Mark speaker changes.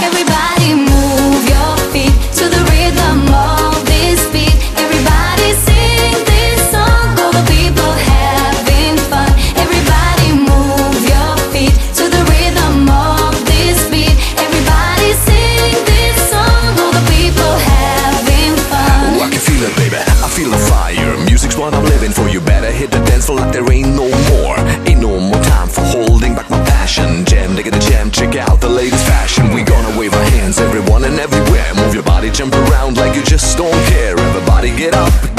Speaker 1: Everybody move your feet to the rhythm of this beat. Everybody sing this song, all the people having fun. Everybody move your feet to the rhythm of this beat. Everybody sing this song, all the people having fun.
Speaker 2: Oh, I can feel it, baby, I feel the fire. Music's what I'm living for. You better hit the dance floor like there ain't no more. Ain't no more time for holding back my passion. Jam, nigga, the jam, check out the latest fashion. We gonna wave our hands, everyone and everywhere. Move your body, jump around like you just don't care. Everybody get up,